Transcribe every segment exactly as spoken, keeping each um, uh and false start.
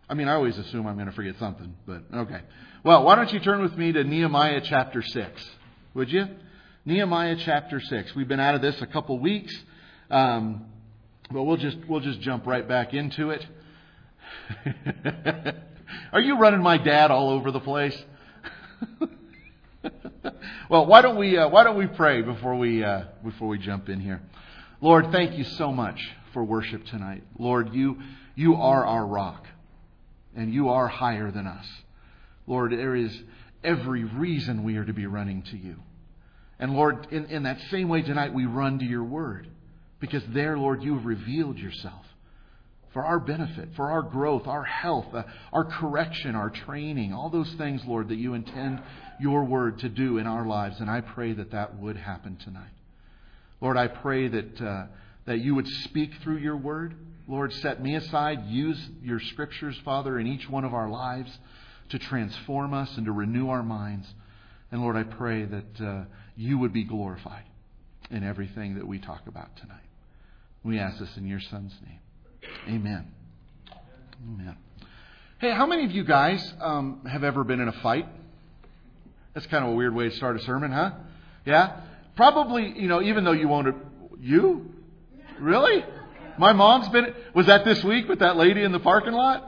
I mean, I always assume I'm going to forget something, but okay. Well, why don't you turn with me to Nehemiah chapter six, would you? Nehemiah chapter six. We've been out of this a couple weeks, um, but we'll just we'll just jump right back into it. Are you running my dad all over the place? Well, why don't we uh, why don't we pray before we uh, before we jump in here? Lord, thank you so much for worship tonight. Lord, you you are our rock, and you are higher than us. Lord, there is every reason we are to be running to you. And Lord, in, in that same way tonight, we run to your word. Because there, Lord, you have revealed yourself for our benefit, for our growth, our health, uh, our correction, our training, all those things, Lord, that you intend your word to do in our lives. And I pray that that would happen tonight. Lord, I pray that uh, that you would speak through your word. Lord, set me aside. Use your scriptures, Father, in each one of our lives to transform us and to renew our minds. And Lord, I pray that uh, you would be glorified in everything that we talk about tonight. We ask this in your Son's name. Amen. Amen. Hey, how many of you guys um, have ever been in a fight? That's kind of a weird way to start a sermon, huh? Yeah? Probably, you know, even though you won't... You? Really? My mom's been... Was that this week with that lady in the parking lot?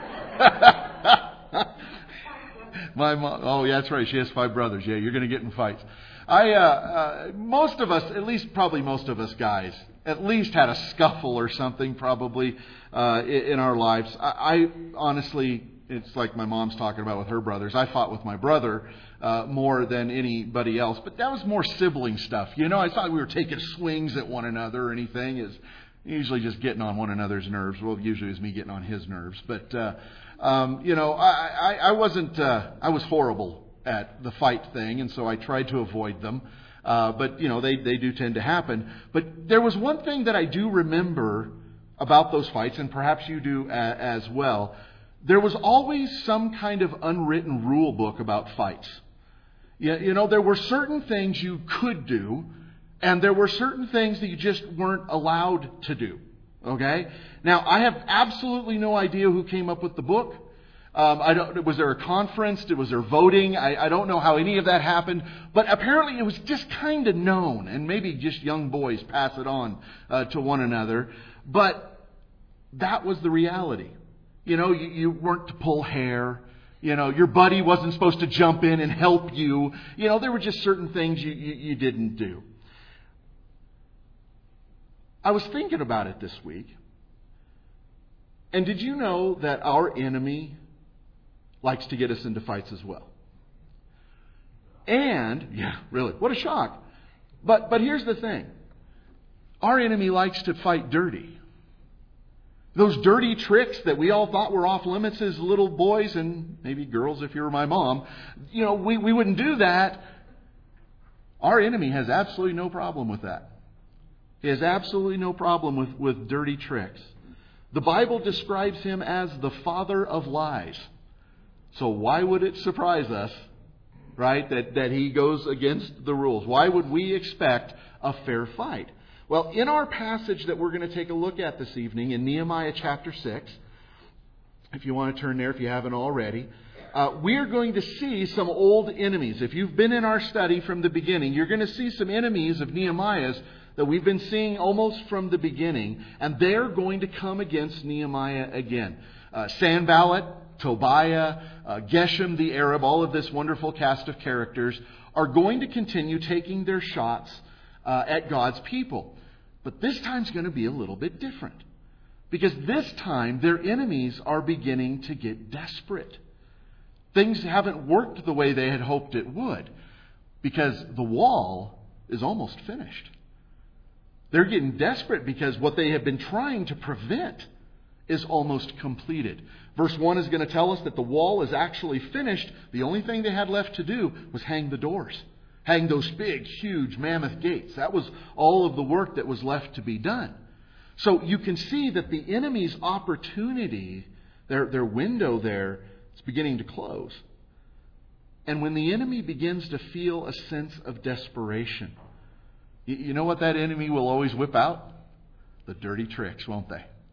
My mom... Oh, yeah, that's right. She has five brothers. Yeah, you're going to get in fights. I, uh, uh, most of us, at least probably most of us guys, at least had a scuffle or something probably uh, in our lives. I, I honestly, it's like my mom's talking about with her brothers. I fought with my brother uh, more than anybody else, but that was more sibling stuff. You know, I thought we were taking swings at one another or anything. Is usually just getting on one another's nerves. Well, usually it was me getting on his nerves. But, uh, um, you know, I, I, I wasn't, uh, I was horrible at the fight thing, and so I tried to avoid them. Uh, but, you know, they, they do tend to happen. But there was one thing that I do remember about those fights, and perhaps you do a, as well. There was always some kind of unwritten rule book about fights. You, you know, there were certain things you could do, and there were certain things that you just weren't allowed to do. Okay? Now, I have absolutely no idea who came up with the book. Um, I don't, was there a conference? Was there voting? I, I don't know how any of that happened. But apparently it was just kind of known. And maybe just young boys pass it on uh, to one another. But that was the reality. You know, you, you weren't to pull hair. You know, your buddy wasn't supposed to jump in and help you. You know, there were just certain things you, you, you didn't do. I was thinking about it this week. And did you know that our enemy likes to get us into fights as well? And, yeah, really, what a shock. But but here's the thing. Our enemy likes to fight dirty. Those dirty tricks that we all thought were off limits as little boys and maybe girls if you were my mom, you know, we, we wouldn't do that. Our enemy has absolutely no problem with that. He has absolutely no problem with, with dirty tricks. The Bible describes him as the father of lies. So why would it surprise us, right, that, that he goes against the rules? Why would we expect a fair fight? Well, in our passage that we're going to take a look at this evening in Nehemiah chapter six, if you want to turn there if you haven't already, uh, we're going to see some old enemies. If you've been in our study from the beginning, you're going to see some enemies of Nehemiah's that we've been seeing almost from the beginning, and they're going to come against Nehemiah again. Uh, Sanballat, Tobiah, uh, Geshem the Arab, all of this wonderful cast of characters are going to continue taking their shots uh, at God's people. But this time's going to be a little bit different. Because this time their enemies are beginning to get desperate. Things haven't worked the way they had hoped it would. Because the wall is almost finished. They're getting desperate because what they have been trying to prevent is almost completed. Verse one is going to tell us that the wall is actually finished. The only thing they had left to do was hang the doors. Hang those big, huge, mammoth gates. That was all of the work that was left to be done. So you can see that the enemy's opportunity, their, their window there, is beginning to close. And when the enemy begins to feel a sense of desperation, you, you know what that enemy will always whip out? The dirty tricks, won't they?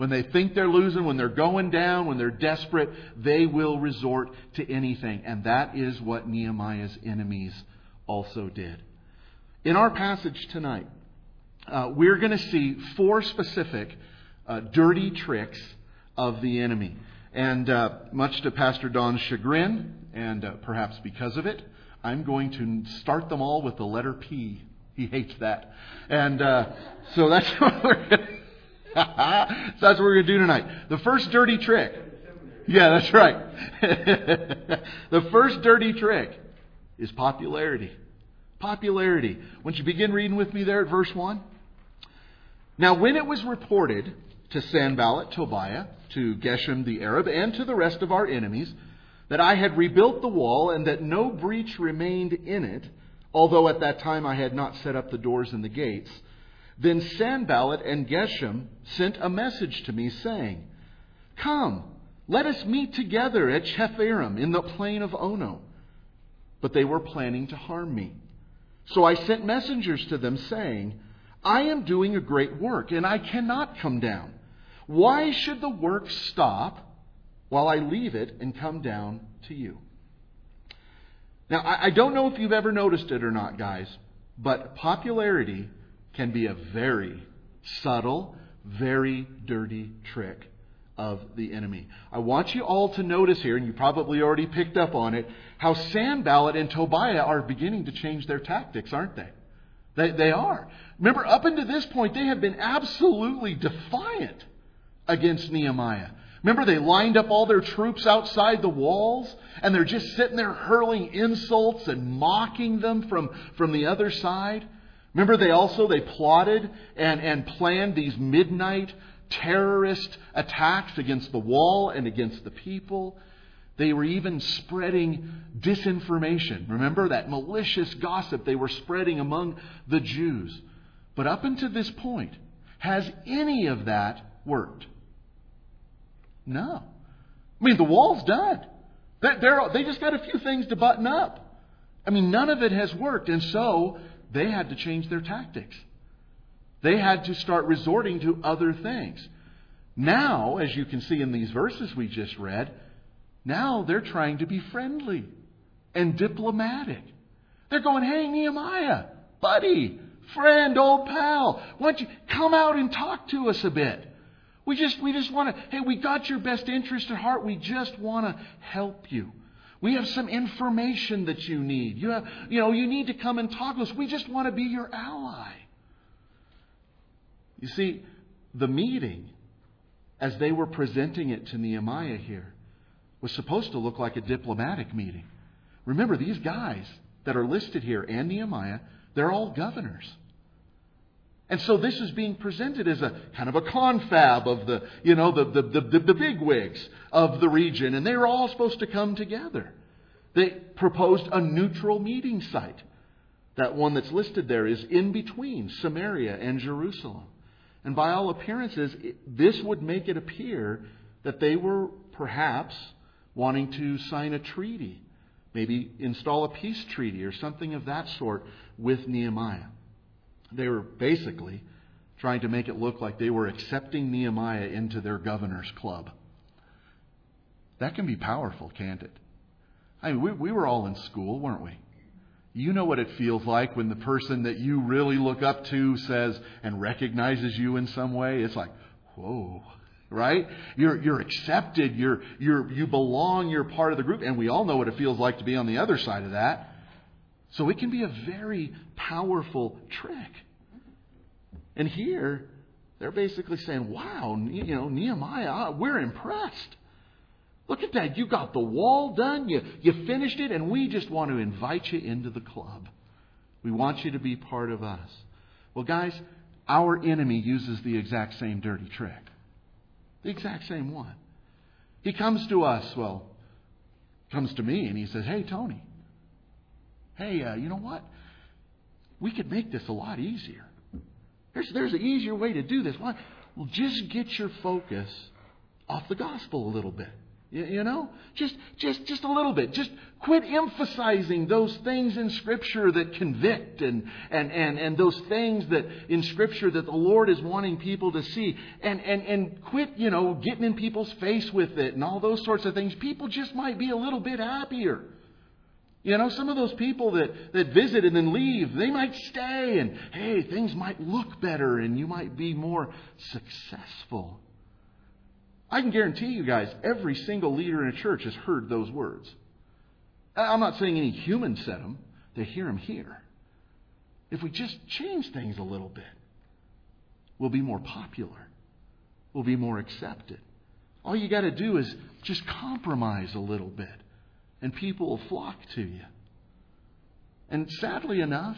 When they think they're losing, when they're going down, when they're desperate, they will resort to anything. And that is what Nehemiah's enemies also did. In our passage tonight, uh, we're going to see four specific uh, dirty tricks of the enemy. And uh, much to Pastor Don's chagrin, and uh, perhaps because of it, I'm going to start them all with the letter P. He hates that. And uh, so that's what we're going to so that's what we're going to do tonight. The first dirty trick. Yeah, that's right. The first dirty trick is popularity. Popularity. Once you begin reading with me there at verse one. Now when it was reported to Sanballat, Tobiah, to Geshem the Arab, and to the rest of our enemies, that I had rebuilt the wall and that no breach remained in it, although at that time I had not set up the doors and the gates, then Sanballat and Geshem sent a message to me saying, Come, let us meet together at Chephirim in the plain of Ono. But they were planning to harm me. So I sent messengers to them saying, I am doing a great work and I cannot come down. Why should the work stop while I leave it and come down to you? Now, I don't know if you've ever noticed it or not, guys, but popularity can be a very subtle, very dirty trick of the enemy. I want you all to notice here, and you probably already picked up on it, how Sanballat and Tobiah are beginning to change their tactics, aren't they? They, they are. Remember, up until this point, they have been absolutely defiant against Nehemiah. Remember, they lined up all their troops outside the walls, and they're just sitting there hurling insults and mocking them from, from the other side. Remember, they also, they plotted and, and planned these midnight terrorist attacks against the wall and against the people. They were even spreading disinformation. Remember that malicious gossip they were spreading among the Jews. But up until this point, has any of that worked? No. I mean, the wall's done. They're, they're, they just got a few things to button up. I mean, none of it has worked. And so they had to change their tactics. They had to start resorting to other things. Now, as you can see in these verses we just read, now they're trying to be friendly and diplomatic. They're going, hey, Nehemiah, buddy, friend, old pal, why don't you come out and talk to us a bit? We just, we just want to, hey, we got your best interest at heart. We just want to help you. We have some information that you need. You have, you know, you need to come and talk to us. We just want to be your ally. You see, the meeting, as they were presenting it to Nehemiah here, was supposed to look like a diplomatic meeting. Remember, these guys that are listed here and Nehemiah, they're all governors. And so this is being presented as a kind of a confab of the, you know, the, the, the, the bigwigs of the region. And they were all supposed to come together. They proposed a neutral meeting site. That one that's listed there is in between Samaria and Jerusalem. And by all appearances, this would make it appear that they were perhaps wanting to sign a treaty. Maybe install a peace treaty or something of that sort with Nehemiah. They were basically trying to make it look like they were accepting Nehemiah into their governor's club. That can be powerful, can't it? I mean, we, we were all in school, weren't we? You know what it feels like when the person that you really look up to says and recognizes you in some way. It's like, whoa, right? You're you're accepted. You're you're you belong. You're part of the group, and we all know what it feels like to be on the other side of that. So it can be a very powerful trick. And here, they're basically saying, wow, you know, Nehemiah, we're impressed. Look at that. You got the wall done. You, you finished it. And we just want to invite you into the club. We want you to be part of us. Well, guys, our enemy uses the exact same dirty trick. The exact same one. He comes to us, well, comes to me and he says, hey, Tony. Hey, uh, you know what? We could make this a lot easier. There's, there's an easier way to do this. Why? Well, just get your focus off the gospel a little bit. You, you know? Just, just, just a little bit. Just quit emphasizing those things in Scripture that convict and, and, and, and those things that in Scripture that the Lord is wanting people to see. And, and, and quit, you know, getting in people's face with it and all those sorts of things. People just might be a little bit happier. You know, some of those people that, that visit and then leave, they might stay and, hey, things might look better and you might be more successful. I can guarantee you guys, every single leader in a church has heard those words. I'm not saying any human said them. They hear them here. If we just change things a little bit, we'll be more popular. We'll be more accepted. All you got to do is just compromise a little bit. And people will flock to you. And sadly enough,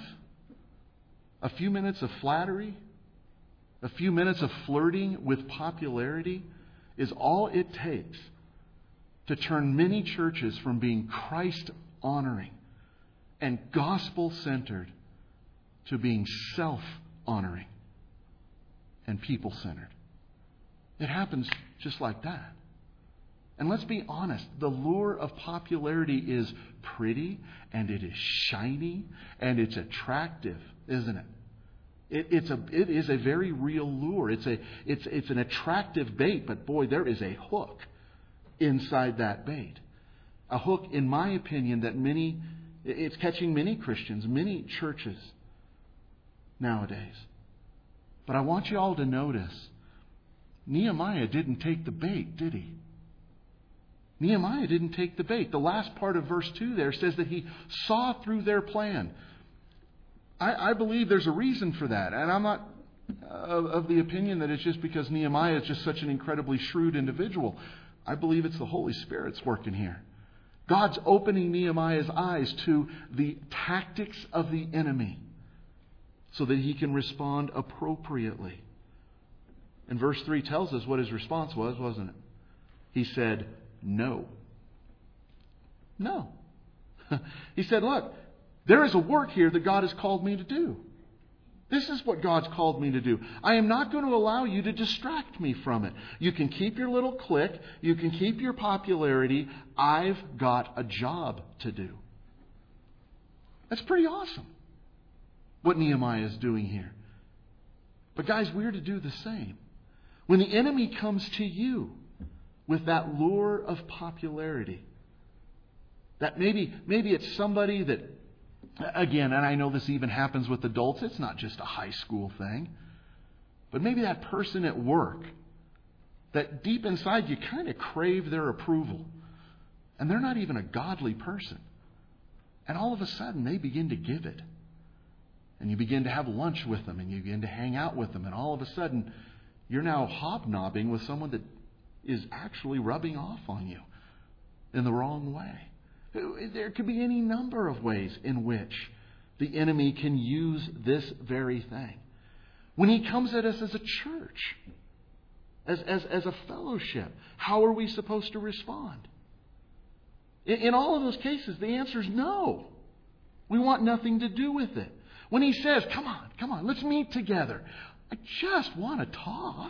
a few minutes of flattery, a few minutes of flirting with popularity is all it takes to turn many churches from being Christ-honoring and gospel-centered to being self-honoring and people-centered. It happens just like that. And let's be honest, the lure of popularity is pretty and it is shiny and it's attractive, isn't it? It, it's a, it is a very real lure. It's a, it's, it's an attractive bait, but boy, there is a hook inside that bait. A hook, in my opinion, that many, it's catching many Christians, many churches nowadays. But I want you all to notice, Nehemiah didn't take the bait, did he? Nehemiah didn't take the bait. The last part of verse two there says that he saw through their plan. I, I believe there's a reason for that. And I'm not of, of the opinion that it's just because Nehemiah is just such an incredibly shrewd individual. I believe it's the Holy Spirit's working here. God's opening Nehemiah's eyes to the tactics of the enemy so that he can respond appropriately. And verse three tells us what his response was, wasn't it? He said, No. No. He said, look, there is a work here that God has called me to do. This is what God's called me to do. I am not going to allow you to distract me from it. You can keep your little clique. You can keep your popularity. I've got a job to do. That's pretty awesome, what Nehemiah is doing here. But guys, we're to do the same. When the enemy comes to you with that lure of popularity, that maybe maybe it's somebody that, again, and I know this even happens with adults, it's not just a high school thing, but maybe that person at work that deep inside you kind of crave their approval, and they're not even a godly person, and all of a sudden they begin to give it, and you begin to have lunch with them, and you begin to hang out with them, and all of a sudden you're now hobnobbing with someone that is actually rubbing off on you in the wrong way. There could be any number of ways in which the enemy can use this very thing. When he comes at us as a church, as, as, as a fellowship, how are we supposed to respond? In, in all of those cases, the answer is no. We want nothing to do with it. When he says, come on, come on, let's meet together. I just want to talk.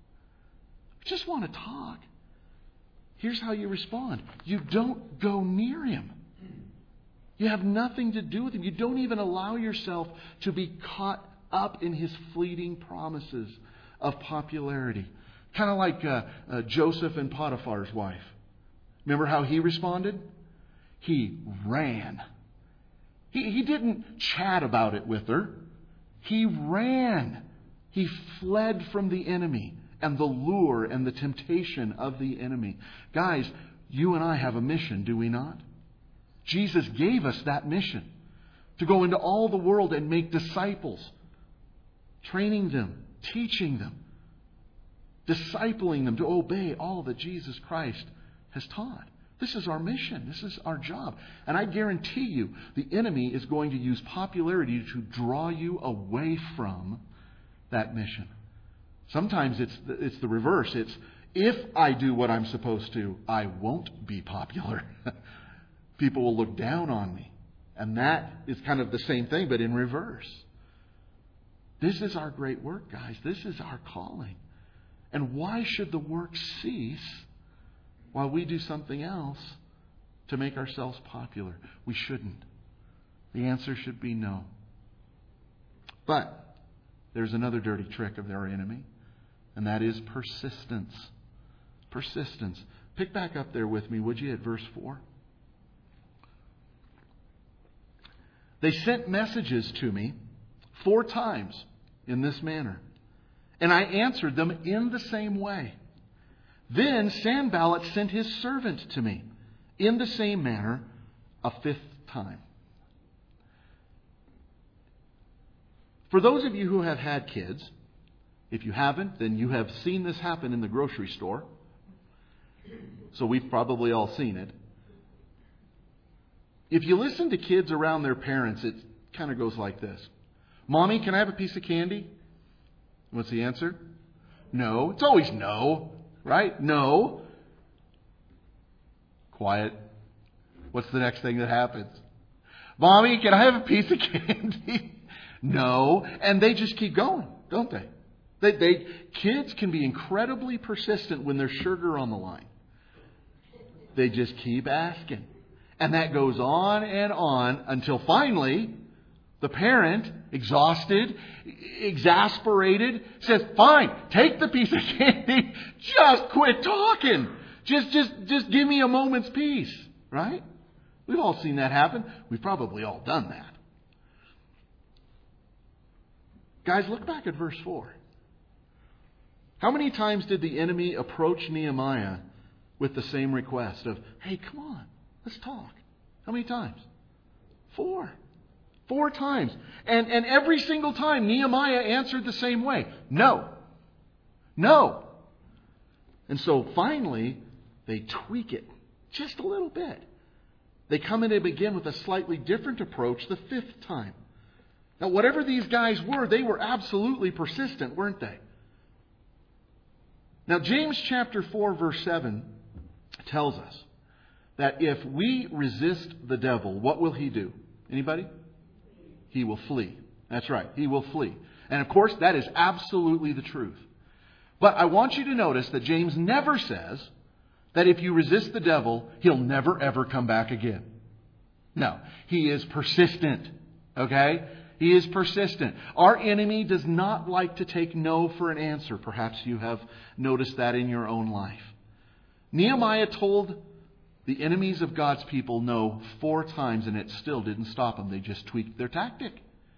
I just want to talk. Here's how you respond. You don't go near him. You have nothing to do with him. You don't even allow yourself to be caught up in his fleeting promises of popularity. Kind of like uh, uh, Joseph and Potiphar's wife. Remember how he responded? He ran. He, he didn't chat about it with her. He ran. He fled from the enemy and the lure and the temptation of the enemy. Guys, you and I have a mission, do we not? Jesus gave us that mission to go into all the world and make disciples, training them, teaching them, discipling them to obey all that Jesus Christ has taught. This is our mission. This is our job. And I guarantee you, the enemy is going to use popularity to draw you away from that mission. Sometimes it's the, it's the reverse. It's, if I do what I'm supposed to, I won't be popular. People will look down on me. And that is kind of the same thing, but in reverse. This is our great work, guys. This is our calling. And why should the work cease while we do something else to make ourselves popular. We shouldn't. The answer should be no. But there's another dirty trick of our enemy, and that is persistence. Persistence. Pick back up there with me, would you, at verse four? They sent messages to me four times in this manner, and I answered them in the same way. Then Sanballat sent his servant to me in the same manner a fifth time. For those of you who have had kids, if you haven't, then you have seen this happen in the grocery store. So we've probably all seen it. If you listen to kids around their parents, it kind of goes like this. Mommy, can I have a piece of candy? What's the answer? No. It's always no, right? No. Quiet. What's the next thing that happens? Mommy, can I have a piece of candy? No. And they just keep going, don't they? They, they? Kids can be incredibly persistent when there's sugar on the line. They just keep asking. And that goes on and on until finally the parent, exhausted, exasperated, says, fine, take the piece of candy. Just quit talking. Just, just, just give me a moment's peace. Right? We've all seen that happen. We've probably all done that. Guys, look back at verse four. How many times did the enemy approach Nehemiah with the same request of, hey, come on, let's talk? How many times? Four. Four times. And, and every single time Nehemiah answered the same way. No. No. And so finally, they tweak it just a little bit. They come in and begin with a slightly different approach the fifth time. Now, whatever these guys were, they were absolutely persistent, weren't they? Now, James chapter four, verse seven tells us that if we resist the devil, what will he do? Anybody? He will flee. That's right. He will flee. And of course, that is absolutely the truth. But I want you to notice that James never says that if you resist the devil, he'll never ever come back again. No. He is persistent. Okay? He is persistent. Our enemy does not like to take no for an answer. Perhaps you have noticed that in your own life. Nehemiah told the enemies of God's people no four times, and it still didn't stop them. They just tweaked their tactic.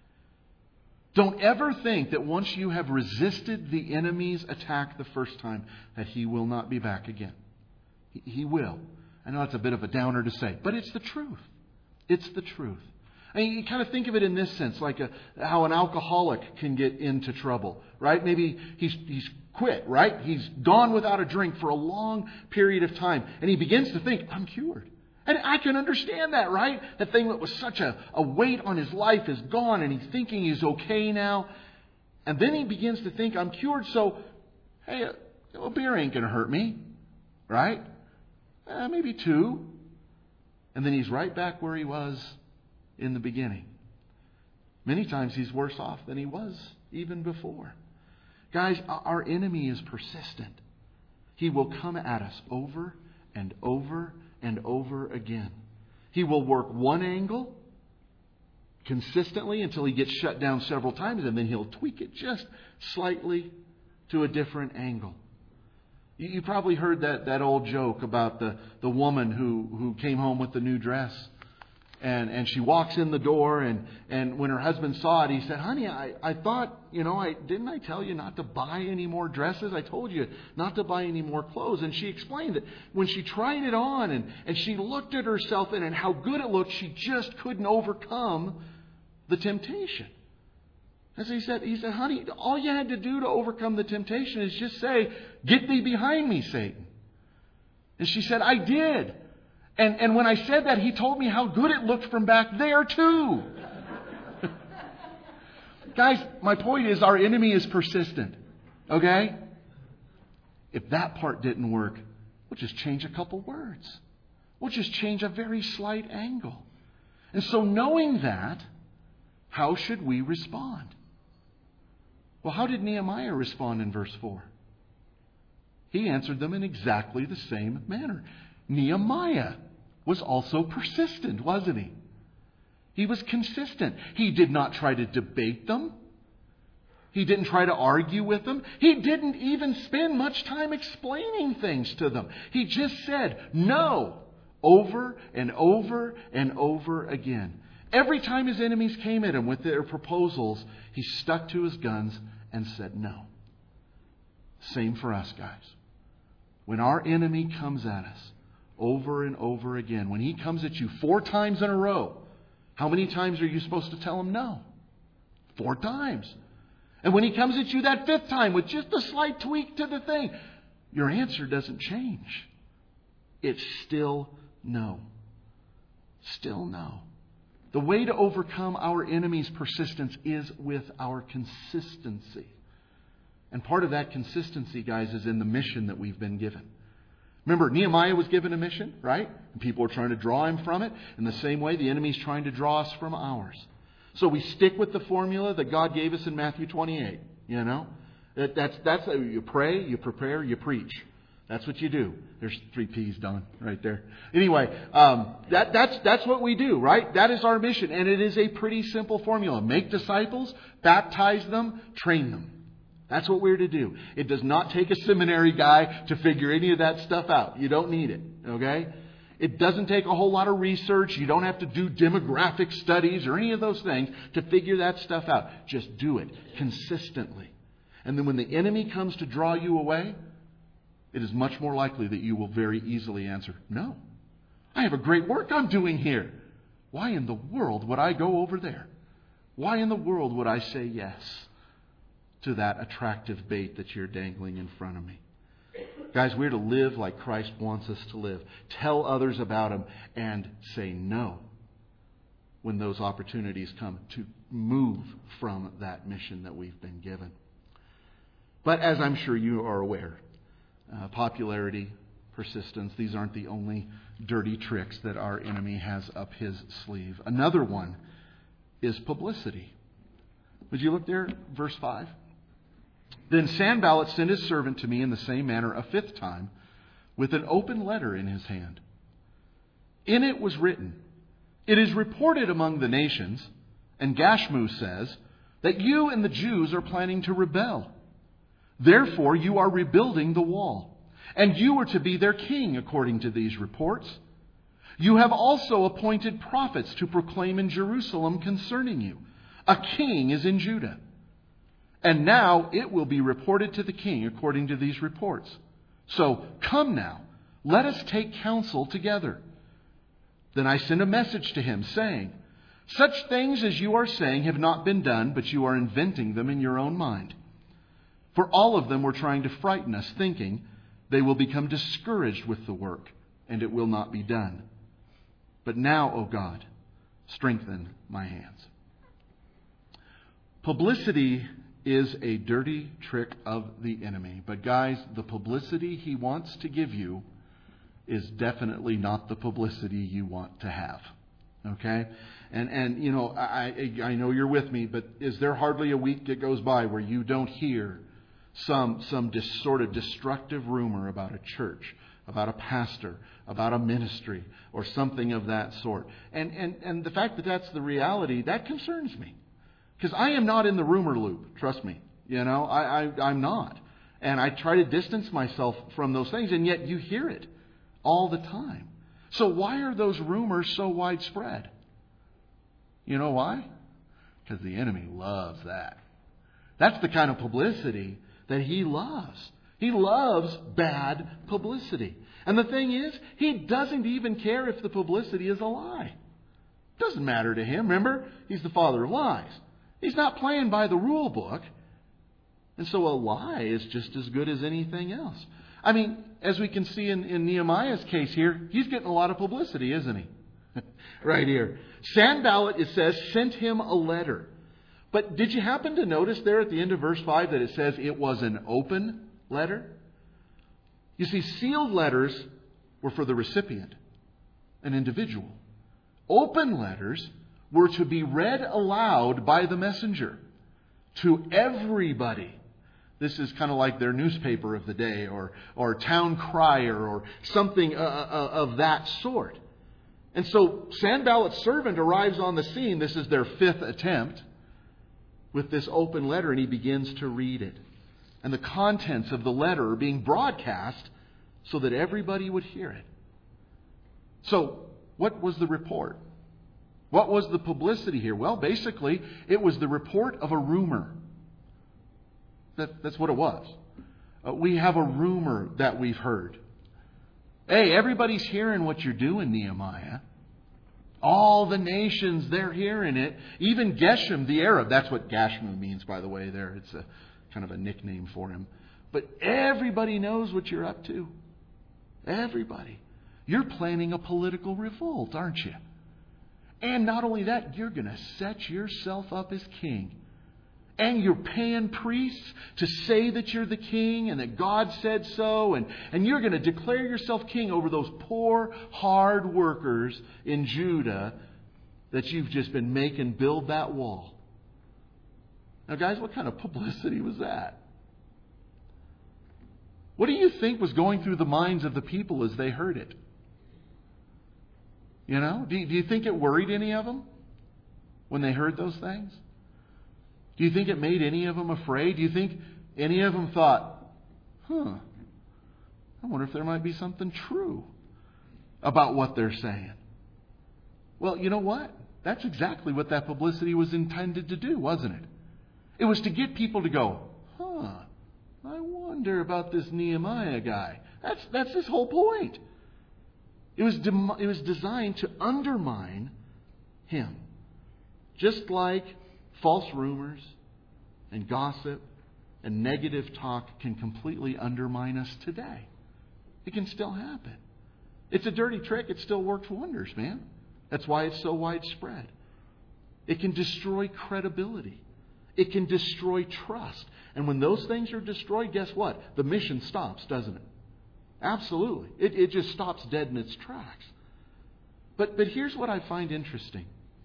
Don't ever think that once you have resisted the enemy's attack the first time, that he will not be back again. He, he will. I know it's a bit of a downer to say, but it's the truth. It's the truth. I mean, you kind of think of it in this sense, like a, how an alcoholic can get into trouble, right? Maybe he's he's quit, right? He's gone without a drink for a long period of time, and he begins to think, I'm cured. And I can understand that, right? That thing that was such a, a weight on his life is gone, and he's thinking he's okay now. And then he begins to think, I'm cured, so, hey, a, a beer ain't going to hurt me, right? Uh, maybe two. And then he's right back where he was in the beginning. Many times he's worse off than he was even before. Guys, our enemy is persistent. He will come at us over and over and over again. He will work one angle consistently until he gets shut down several times, and then he'll tweak it just slightly to a different angle. You probably heard that, that old joke about the, the woman who, who came home with the new dress. And and she walks in the door, and, and when her husband saw it, he said, honey, I, I thought, you know, I didn't I tell you not to buy any more dresses? I told you not to buy any more clothes. And she explained that when she tried it on and, and she looked at herself in and how good it looked, she just couldn't overcome the temptation. And so he said, he said, honey, all you had to do to overcome the temptation is just say, get thee behind me, Satan. And she said, I did. And, and when I said that, he told me how good it looked from back there too. Guys, my point is our enemy is persistent. Okay? If that part didn't work, we'll just change a couple words. We'll just change a very slight angle. And so knowing that, how should we respond? Well, how did Nehemiah respond in verse four? He answered them in exactly the same manner. Nehemiah was also persistent, wasn't he? He was consistent. He did not try to debate them. He didn't try to argue with them. He didn't even spend much time explaining things to them. He just said no over and over and over again. Every time his enemies came at him with their proposals, he stuck to his guns and said no. Same for us, guys. When our enemy comes at us over and over again, when he comes at you four times in a row, how many times are you supposed to tell him no? Four times. And when he comes at you that fifth time with just a slight tweak to the thing, your answer doesn't change. It's still no. Still no. The way to overcome our enemy's persistence is with our consistency. And part of that consistency, guys, is in the mission that we've been given. Remember, Nehemiah was given a mission, right? And people are trying to draw him from it. In the same way, the enemy's trying to draw us from ours. So we stick with the formula that God gave us in Matthew twenty-eight. You know, that, that's that's you pray, you prepare, you preach. That's what you do. There's three P's done right there. Anyway, um, that that's that's what we do, right? That is our mission, and it is a pretty simple formula: make disciples, baptize them, train them. That's what we're to do. It does not take a seminary guy to figure any of that stuff out. You don't need it. Okay? It doesn't take a whole lot of research. You don't have to do demographic studies or any of those things to figure that stuff out. Just do it consistently. And then when the enemy comes to draw you away, it is much more likely that you will very easily answer, no. I have a great work I'm doing here. Why in the world would I go over there? Why in the world would I say yes to that attractive bait that you're dangling in front of me? Guys, we're to live like Christ wants us to live. Tell others about Him and say no when those opportunities come to move from that mission that we've been given. But as I'm sure you are aware, uh, popularity, persistence, these aren't the only dirty tricks that our enemy has up his sleeve. Another one is publicity. Would you look there, verse five? Then Sanballat sent his servant to me in the same manner a fifth time, with an open letter in his hand. In it was written, "It is reported among the nations," and Gashmu says, "that you and the Jews are planning to rebel. Therefore you are rebuilding the wall, and you are to be their king according to these reports. You have also appointed prophets to proclaim in Jerusalem concerning you. A king is in Judah. And now it will be reported to the king according to these reports. So come now, let us take counsel together." Then I sent a message to him saying, "Such things as you are saying have not been done, but you are inventing them in your own mind." For all of them were trying to frighten us, thinking they will become discouraged with the work, and it will not be done. But now, O God, strengthen my hands. Publicity is a dirty trick of the enemy. But guys, the publicity he wants to give you is definitely not the publicity you want to have. Okay? And, and you know, I, I know you're with me, but is there hardly a week that goes by where you don't hear some, some dis, sort of destructive rumor about a church, about a pastor, about a ministry, or something of that sort? And, and, and the fact that that's the reality, that concerns me. Because I am not in the rumor loop, trust me. You know, I, I, I'm not. And I try to distance myself from those things, and yet you hear it all the time. So why are those rumors so widespread? You know why? Because the enemy loves that. That's the kind of publicity that he loves. He loves bad publicity. And the thing is, he doesn't even care if the publicity is a lie. It doesn't matter to him. Remember, he's the father of lies. He's not playing by the rule book. And so a lie is just as good as anything else. I mean, as we can see in, in Nehemiah's case here, he's getting a lot of publicity, isn't he? Right here. Sanballat, it says, sent him a letter. But did you happen to notice there at the end of verse five that it says it was an open letter? You see, sealed letters were for the recipient, an individual. Open letters were to be read aloud by the messenger to everybody This is kind of like their newspaper of the day, or or town crier, or something uh, uh, of that sort. And so Sanballat's servant arrives on the scene. This is their fifth attempt with this open letter, and he begins to read it. And the contents of the letter are being broadcast so that everybody would hear it. So, what was the report? What was the publicity here? Well, basically, it was the report of a rumor. That, that's what it was. Uh, we have a rumor that we've heard. Hey, everybody's hearing what you're doing, Nehemiah. All the nations, they're hearing it. Even Geshem, the Arab. That's what Gashmu means, by the way, there. It's a kind of a nickname for him. But everybody knows what you're up to. Everybody. You're planning a political revolt, aren't you? And not only that, you're going to set yourself up as king. And you're paying priests to say that you're the king and that God said so. And, and you're going to declare yourself king over those poor, hard workers in Judah that you've just been making build that wall. Now, guys, what kind of publicity was that? What do you think was going through the minds of the people as they heard it? You know, do, do you think it worried any of them when they heard those things? Do you think it made any of them afraid? Do you think any of them thought, huh, I wonder if there might be something true about what they're saying? Well, you know what? That's exactly what that publicity was intended to do, wasn't it? It was to get people to go, huh, I wonder about this Nehemiah guy. That's that's his whole point. It was de- it was designed to undermine him. Just like false rumors and gossip and negative talk can completely undermine us today. It can still happen. It's a dirty trick. It still works wonders, man. That's why it's so widespread. It can destroy credibility. It can destroy trust. And when those things are destroyed, guess what? The mission stops, doesn't it? Absolutely. It, it just stops dead in its tracks. But, but here's what I find interesting.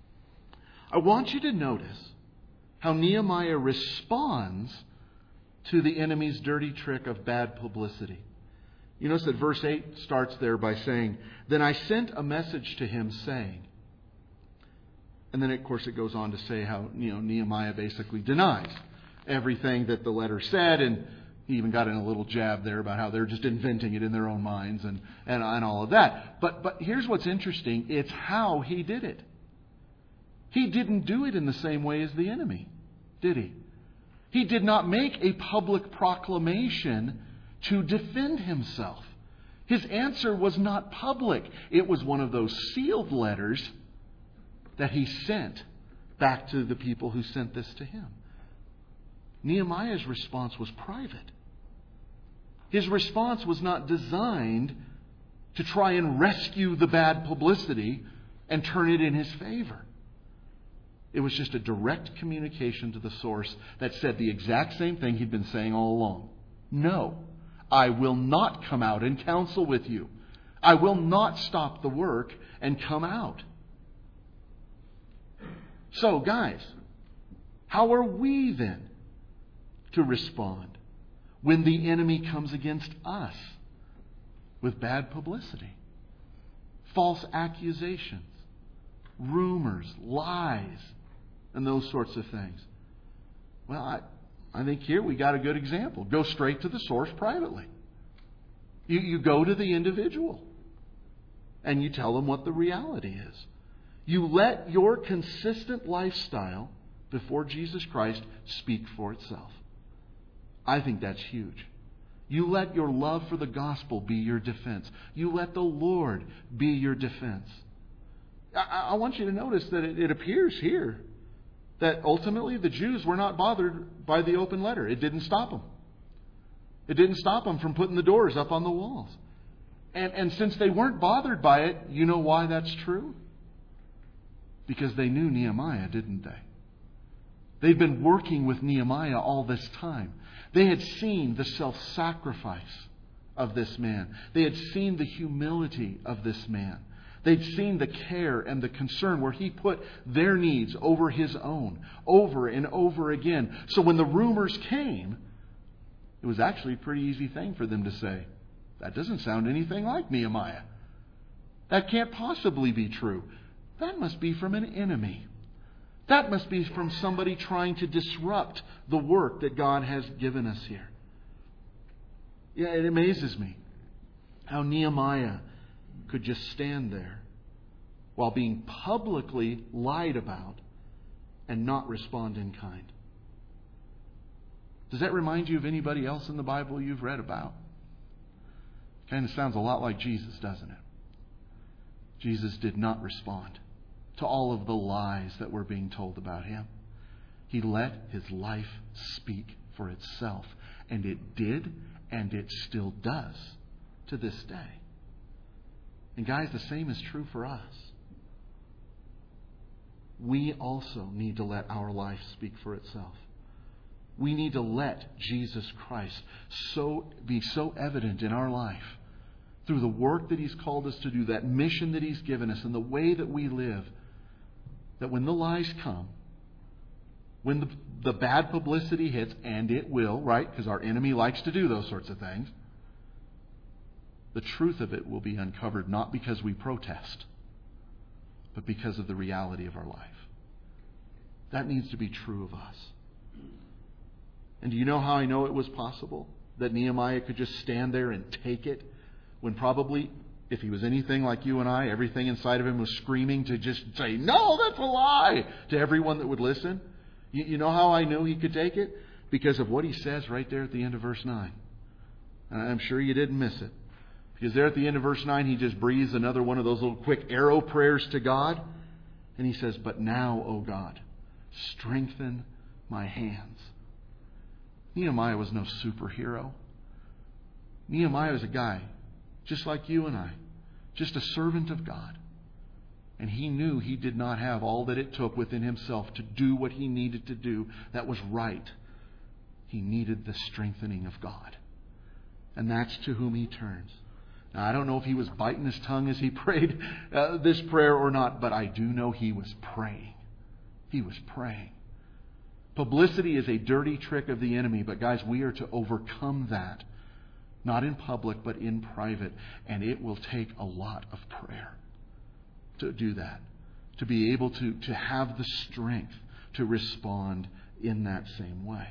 I want you to notice how Nehemiah responds to the enemy's dirty trick of bad publicity. You notice that verse eight starts there by saying, "Then I sent a message to him saying," and then of course it goes on to say how, you know, Nehemiah basically denies everything that the letter said, and he even got in a little jab there about how they're just inventing it in their own minds and, and, and all of that. But but here's what's interesting. It's how he did it. He didn't do it in the same way as the enemy, did he? He did not make a public proclamation to defend himself. His answer was not public. It was one of those sealed letters that he sent back to the people who sent this to him. Nehemiah's response was private. His response was not designed to try and rescue the bad publicity and turn it in his favor. It was just a direct communication to the source that said the exact same thing he'd been saying all along. No, I will not come out and counsel with you. I will not stop the work and come out. So, guys, how are we then to respond when the enemy comes against us with bad publicity, false accusations, rumors, lies, and those sorts of things? Well, I, I think here we got a good example. Go straight to the source privately. You, you go to the individual and you tell them what the reality is. You let your consistent lifestyle before Jesus Christ speak for itself. I think that's huge. You let your love for the gospel be your defense. You let the Lord be your defense. I, I want you to notice that it, it appears here that ultimately the Jews were not bothered by the open letter. It didn't stop them. It didn't stop them from putting the doors up on the walls. And, and since they weren't bothered by it, you know why that's true? Because they knew Nehemiah, didn't they? They'd been working with Nehemiah all this time. They had seen the self-sacrifice of this man. They had seen the humility of this man. They'd seen the care and the concern where he put their needs over his own, over and over again. So when the rumors came, it was actually a pretty easy thing for them to say, that doesn't sound anything like Nehemiah. That can't possibly be true. That must be from an enemy. That must be from somebody trying to disrupt the work that God has given us here. Yeah, it amazes me how Nehemiah could just stand there while being publicly lied about and not respond in kind. Does that remind you of anybody else in the Bible you've read about? Kind of sounds a lot like Jesus, doesn't it? Jesus did not respond to all of the lies that were being told about him. He let his life speak for itself. And it did, and it still does to this day. And guys, the same is true for us. We also need to let our life speak for itself. We need to let Jesus Christ so be so evident in our life through the work that He's called us to do, that mission that He's given us, and the way that we live, that when the lies come, when the, the bad publicity hits, and it will, right? Because our enemy likes to do those sorts of things. The truth of it will be uncovered, not because we protest, but because of the reality of our life. That needs to be true of us. And do you know how I know it was possible that Nehemiah could just stand there and take it when probably, if he was anything like you and I, everything inside of him was screaming to just say, no, that's a lie, to everyone that would listen? You, you know how I knew he could take it? Because of what he says right there at the end of verse nine. And I'm sure you didn't miss it. Because there at the end of verse nine, he just breathes another one of those little quick arrow prayers to God. And he says, but now, O God, strengthen my hands. Nehemiah was no superhero. Nehemiah was a guy just like you and I, just a servant of God. And he knew he did not have all that it took within himself to do what he needed to do that was right. He needed the strengthening of God. And that's to whom he turns. Now, I don't know if he was biting his tongue as he prayed uh, this prayer or not, but I do know he was praying. He was praying. Publicity is a dirty trick of the enemy, but guys, we are to overcome that. Not in public, but in private. And it will take a lot of prayer to do that. To be able to, to have the strength to respond in that same way.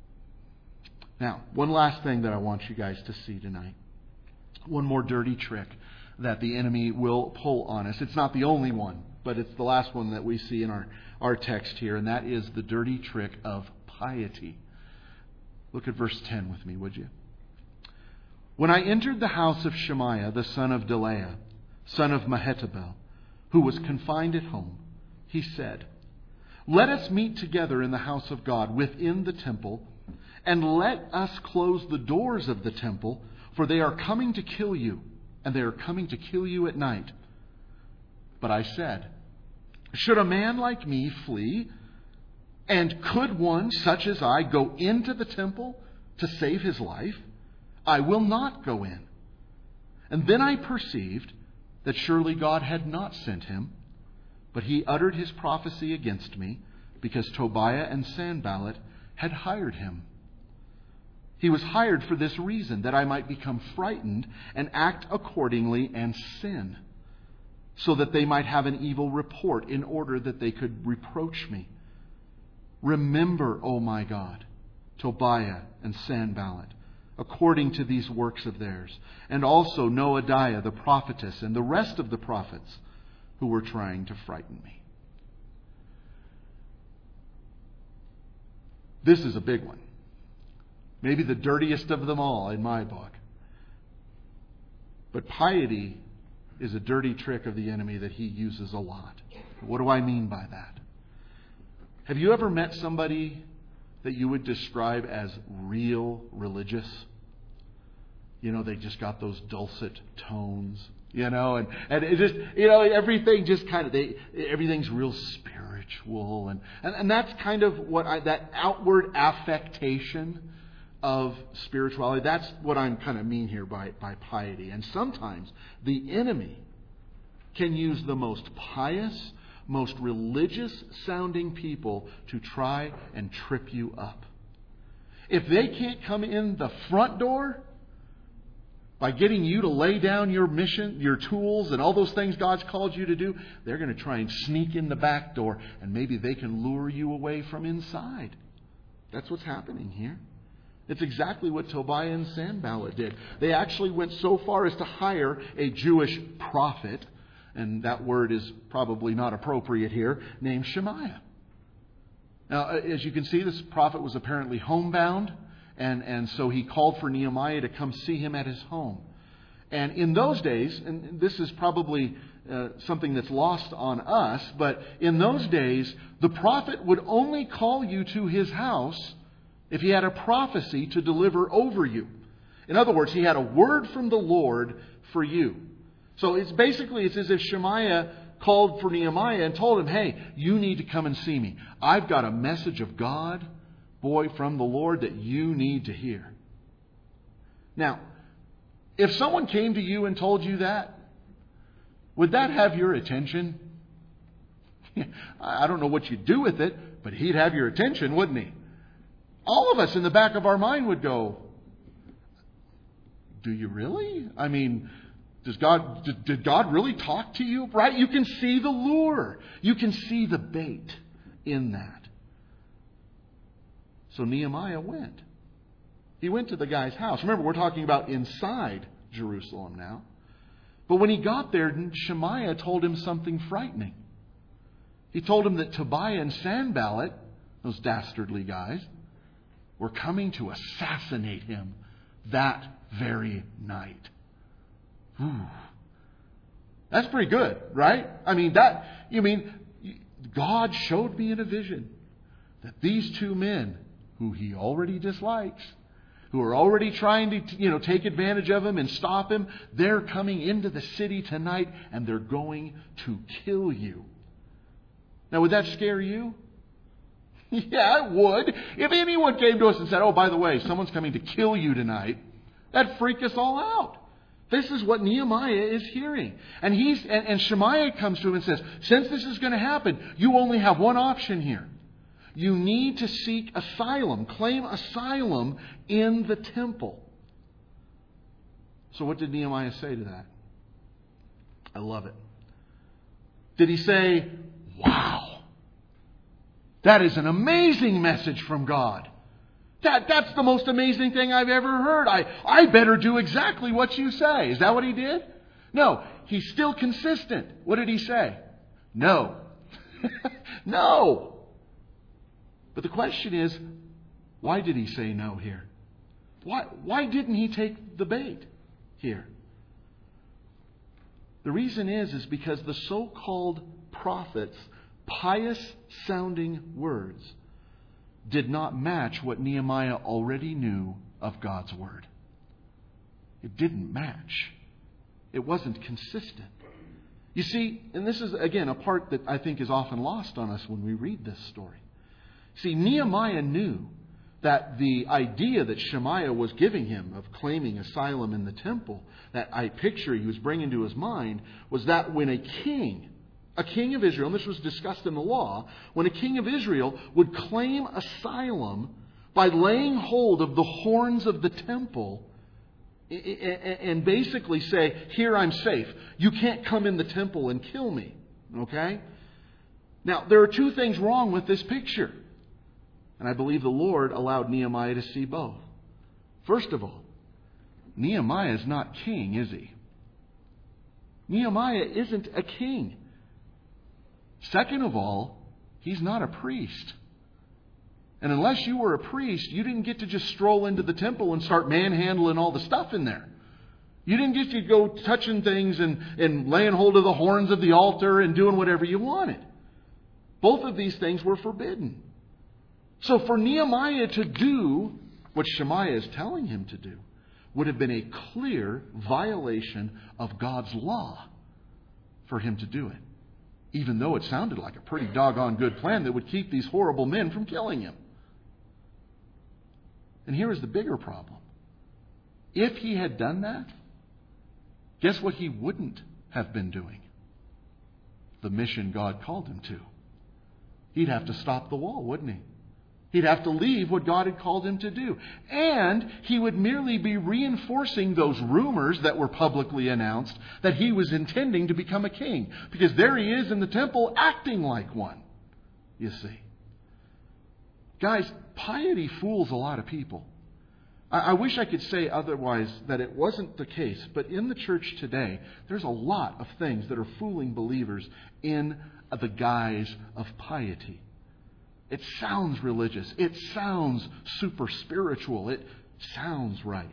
Now, one last thing that I want you guys to see tonight. One more dirty trick that the enemy will pull on us. It's not the only one, but it's the last one that we see in our, our text here, and that is the dirty trick of piety. Look at verse ten with me, would you? When I entered the house of Shemaiah, the son of Delaiah, son of Mehetabel, who was confined at home, he said, let us meet together in the house of God within the temple, and let us close the doors of the temple, for they are coming to kill you, and they are coming to kill you at night. But I said, should a man like me flee? And could one such as I go into the temple to save his life? I will not go in. And then I perceived that surely God had not sent him, but he uttered his prophecy against me, because Tobiah and Sanballat had hired him. He was hired for this reason, that I might become frightened and act accordingly and sin, so that they might have an evil report in order that they could reproach me. Remember, O my God, Tobiah and Sanballat, according to these works of theirs, and also Noadiah the prophetess and the rest of the prophets who were trying to frighten me. This is a big one. Maybe the dirtiest of them all in my book. But piety is a dirty trick of the enemy that he uses a lot. What do I mean by that? Have you ever met somebody that you would describe as real religious? You know, they just got those dulcet tones, you know, and, and it just, you know, everything just kind of, they, everything's real spiritual. And, and, and that's kind of what I, that outward affectation of spirituality, that's what I'm kind of mean here by, by piety. And sometimes the enemy can use the most pious, most religious sounding people to try and trip you up. if they can't come in the front door by getting you to lay down your mission, your tools, and all those things God's called you to do, they're going to try and sneak in the back door, and maybe they can lure you away from inside. That's what's happening here. It's exactly what Tobiah and Sanballat did. They actually went so far as to hire a Jewish prophet, and that word is probably not appropriate here, named Shemaiah. Now, as you can see, this prophet was apparently homebound. And, and so he called for Nehemiah to come see him at his home. And in those days, and this is probably uh, something that's lost on us, but in those days, the prophet would only call you to his house if he had a prophecy to deliver over you. In other words, he had a word from the Lord for you. So it's basically, it's as if Shemaiah called for Nehemiah and told him, hey, you need to come and see me. I've got a message of God, boy, from the Lord that you need to hear. Now, if someone came to you and told you that, would that have your attention? I don't know what you'd do with it, but he'd have your attention, wouldn't he? All of us in the back of our mind would go, do you really? I mean, does God, did, did God really talk to you? Right? You can see the lure. You can see the bait in that. So Nehemiah went. He went to the guy's house. Remember, we're talking about inside Jerusalem now. But when he got there, Shemaiah told him something frightening. He told him that Tobiah and Sanballat, those dastardly guys, were coming to assassinate him that very night. Ooh. That's pretty good, right? I mean, that, you mean, God showed me in a vision that these two men, who he already dislikes, who are already trying to, you know, take advantage of him and stop him, they're coming into the city tonight and they're going to kill you. Now, would that scare you? Yeah, it would. If anyone came to us and said, oh, by the way, someone's coming to kill you tonight, that'd freak us all out. This is what Nehemiah is hearing. And he's and, and Shemaiah comes to him and says, since this is going to happen, you only have one option here. You need to seek asylum, claim asylum in the temple. So what did Nehemiah say to that? I love it. Did he say, wow, that is an amazing message from God. That, that's the most amazing thing I've ever heard. I, I better do exactly what you say. Is that what he did? No, he's still consistent. What did he say? No. No. But the question is, why did he say no here? Why, why didn't he take the bait here? The reason is, is because the so-called prophets' pious-sounding words did not match what Nehemiah already knew of God's Word. It didn't match. It wasn't consistent. You see, and this is, again, a part that I think is often lost on us when we read this story. See, Nehemiah knew that the idea that Shemaiah was giving him of claiming asylum in the temple, that I picture he was bringing to his mind, was that when a king, a king of Israel, and this was discussed in the law, when a king of Israel would claim asylum by laying hold of the horns of the temple and basically say, here I'm safe. You can't come in the temple and kill me. Okay? Now, there are two things wrong with this picture. And I believe the Lord allowed Nehemiah to see both. First of all, Nehemiah is not king, is he? Nehemiah isn't a king. Second of all, he's not a priest. And unless you were a priest, you didn't get to just stroll into the temple and start manhandling all the stuff in there. You didn't get to go touching things and, and laying hold of the horns of the altar and doing whatever you wanted. Both of these things were forbidden. So for Nehemiah to do what Shemaiah is telling him to do would have been a clear violation of God's law for him to do it. Even though it sounded like a pretty doggone good plan that would keep these horrible men from killing him. And here is the bigger problem. If he had done that, guess what he wouldn't have been doing? The mission God called him to. He'd have to stop the wall, wouldn't he? He'd have to leave what God had called him to do. And he would merely be reinforcing those rumors that were publicly announced that he was intending to become a king. Because there he is in the temple acting like one, you see. Guys, piety fools a lot of people. I, I wish I could say otherwise, that it wasn't the case. But in the church today, there's a lot of things that are fooling believers in the guise of piety. It sounds religious. It sounds super spiritual. It sounds right.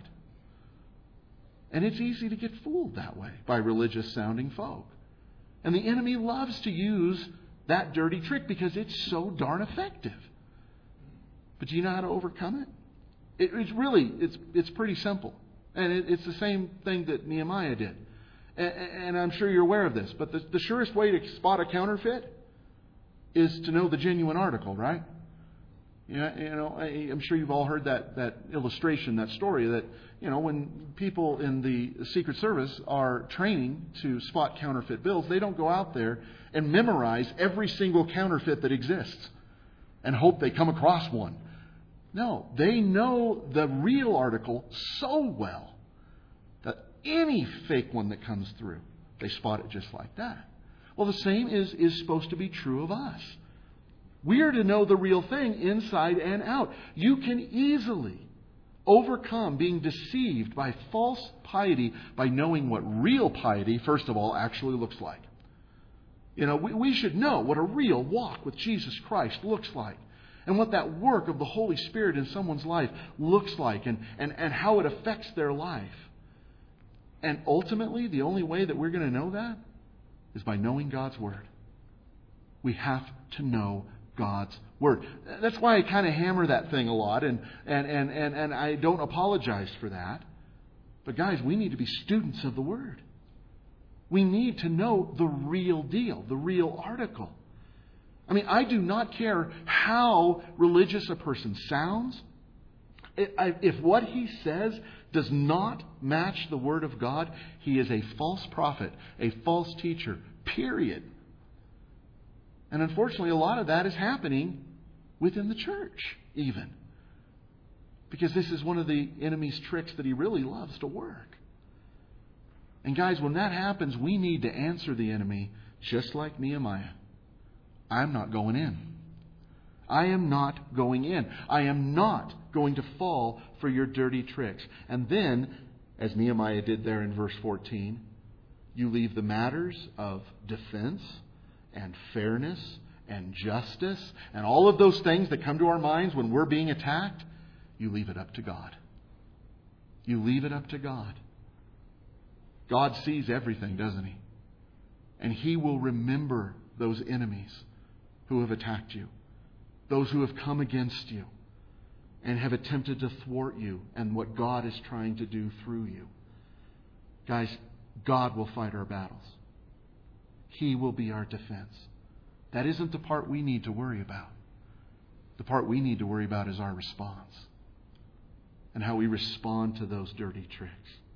And it's easy to get fooled that way by religious sounding folk. And the enemy loves to use that dirty trick because it's so darn effective. But do you know how to overcome it? it it's really, it's it's pretty simple. And it, it's the same thing that Nehemiah did. And, and I'm sure you're aware of this. But the, the surest way to spot a counterfeit is to know the genuine article, right? Yeah, you know, I'm sure you've all heard that, that illustration, that story that, you know, when people in the Secret Service are training to spot counterfeit bills, they don't go out there and memorize every single counterfeit that exists and hope they come across one. No, they know the real article so well that any fake one that comes through, they spot it just like that. Well, the same is, is supposed to be true of us. We are to know the real thing inside and out. You can easily overcome being deceived by false piety by knowing what real piety, first of all, actually looks like. You know, we, we should know what a real walk with Jesus Christ looks like, and what that work of the Holy Spirit in someone's life looks like, and, and, and how it affects their life. And ultimately, the only way that we're going to know that is by knowing God's Word. We have to know God's Word. That's why I kind of hammer that thing a lot, and, and, and, and, and I don't apologize for that. But guys, we need to be students of the Word. We need to know the real deal, the real article. I mean, I do not care how religious a person sounds. If what he says does not match the Word of God, he is a false prophet, a false teacher, period. And unfortunately, a lot of that is happening within the church, even. Because this is one of the enemy's tricks that he really loves to work. And guys, when that happens, we need to answer the enemy just like Nehemiah. I'm not going in. I am not going in. I am not going to fall for your dirty tricks. And then, as Nehemiah did there in verse fourteen, you leave the matters of defense and fairness and justice and all of those things that come to our minds when we're being attacked, you leave it up to God. You leave it up to God. God sees everything, doesn't He? And He will remember those enemies who have attacked you, those who have come against you and have attempted to thwart you and what God is trying to do through you. Guys, God will fight our battles. He will be our defense. That isn't the part we need to worry about. The part we need to worry about is our response and how we respond to those dirty tricks.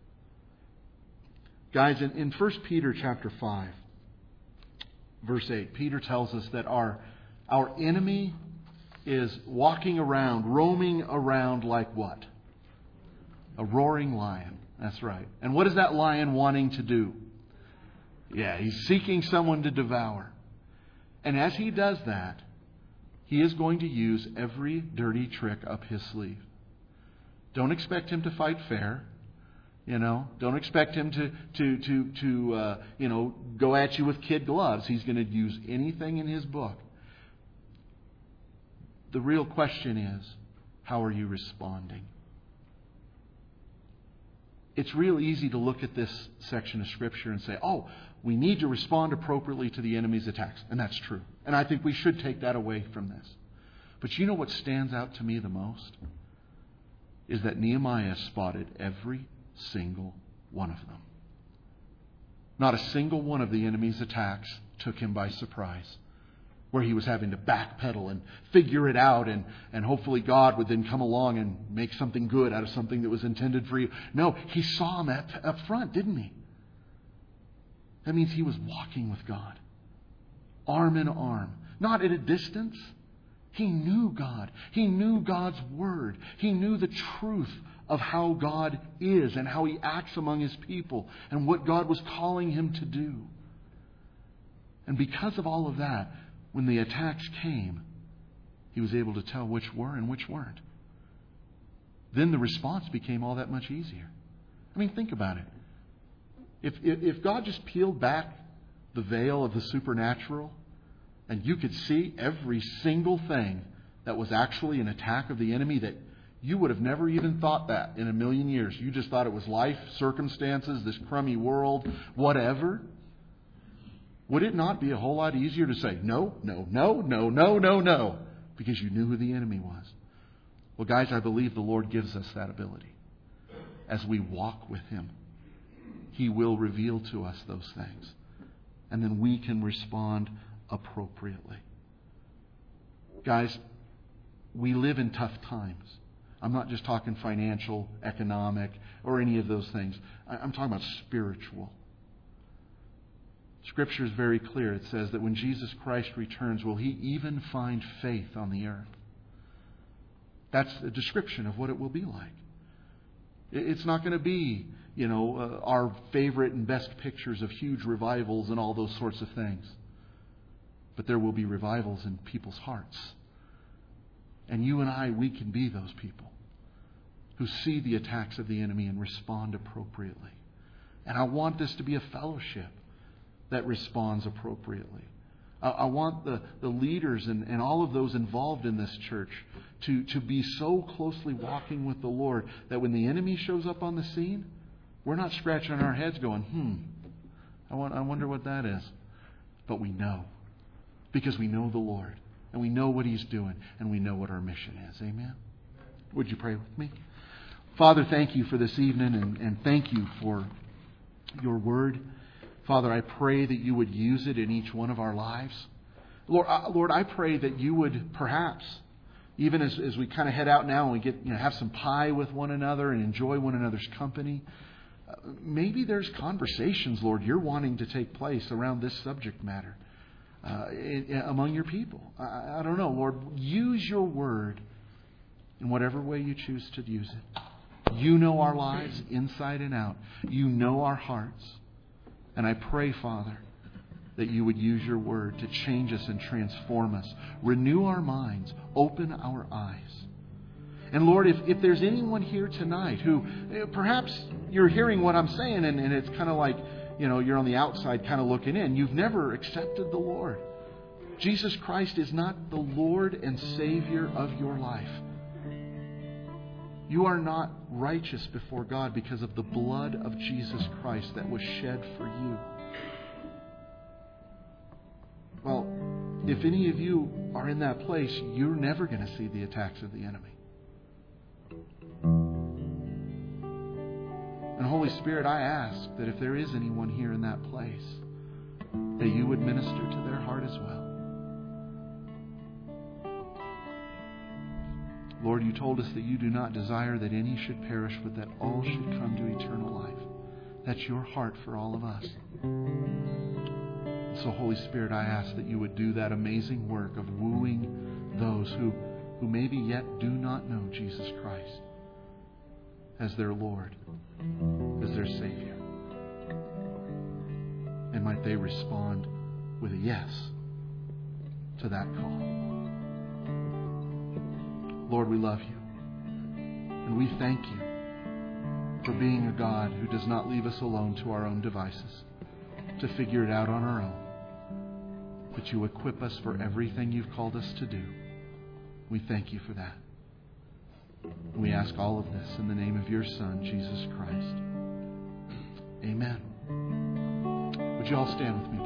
Guys, in, in First Peter chapter five, verse eight, Peter tells us that our, our enemy is walking around, roaming around like what? A roaring lion. That's right. And what is that lion wanting to do? Yeah, he's seeking someone to devour. And as he does that, he is going to use every dirty trick up his sleeve. Don't expect him to fight fair. You know, don't expect him to to to to uh, you know go at you with kid gloves. He's going to use anything in his book. The real question is, how are you responding? It's real easy to look at this section of Scripture and say, oh, we need to respond appropriately to the enemy's attacks. And that's true. And I think we should take that away from this. But you know what stands out to me the most? Is that Nehemiah spotted every single one of them. Not a single one of the enemy's attacks took him by surprise, where he was having to backpedal and figure it out, and, and hopefully God would then come along and make something good out of something that was intended for you. No, he saw him up, up front, didn't he? That means he was walking with God, arm in arm, not at a distance, He knew God. He knew God's Word. He knew the truth of how God is and how He acts among His people and what God was calling him to do. And because of all of that, when the attacks came, he was able to tell which were and which weren't. Then the response became all that much easier. I mean, think about it. If, if, if God just peeled back the veil of the supernatural and you could see every single thing that was actually an attack of the enemy, that you would have never even thought that in a million years. You just thought it was life, circumstances, this crummy world, whatever. Would it not be a whole lot easier to say, no, no, no, no, no, no, no, because you knew who the enemy was? Well, guys, I believe the Lord gives us that ability. As we walk with Him, He will reveal to us those things. And then we can respond appropriately. Guys, we live in tough times. I'm not just talking financial, economic, or any of those things. I'm talking about spiritual. Scripture is very clear. It says that when Jesus Christ returns, will He even find faith on the earth? That's a description of what it will be like. It's not going to be, you know, uh, our favorite and best pictures of huge revivals and all those sorts of things. But there will be revivals in people's hearts. And you and I, we can be those people who see the attacks of the enemy and respond appropriately. And I want this to be a fellowship that responds appropriately. I, I want the, the leaders and, and all of those involved in this church to, to be so closely walking with the Lord that when the enemy shows up on the scene, we're not scratching our heads going, hmm, I, want, I wonder what that is. But we know. Because we know the Lord. And we know what He's doing. And we know what our mission is. Amen? Would you pray with me? Father, thank You for this evening. And, and thank You for Your Word. Father, I pray that You would use it in each one of our lives. Lord, uh, Lord, I pray that You would perhaps, even as, as we kind of head out now and we get, you know, have some pie with one another and enjoy one another's company, uh, maybe there's conversations, Lord, You're wanting to take place around this subject matter uh, in, in, among Your people. I, I don't know, Lord, use Your Word in whatever way You choose to use it. You know our lives inside and out. You know our hearts. And I pray, Father, that You would use Your Word to change us and transform us. Renew our minds. Open our eyes. And Lord, if, if there's anyone here tonight who perhaps you're hearing what I'm saying and, and it's kind of like, you know, you're on the outside kind of looking in. You've never accepted the Lord. Jesus Christ is not the Lord and Savior of your life. You are not righteous before God because of the blood of Jesus Christ that was shed for you. Well, if any of you are in that place, you're never going to see the attacks of the enemy. And Holy Spirit, I ask that if there is anyone here in that place, that You would minister to their heart as well. Lord, You told us that You do not desire that any should perish, but that all should come to eternal life. That's Your heart for all of us. And so, Holy Spirit, I ask that You would do that amazing work of wooing those who, who maybe yet do not know Jesus Christ as their Lord, as their Savior. And might they respond with a yes to that call. Lord, we love You. And we thank You for being a God who does not leave us alone to our own devices, to figure it out on our own. But You equip us for everything You've called us to do. We thank You for that. We ask all of this in the name of Your Son, Jesus Christ. Amen. Would you all stand with me?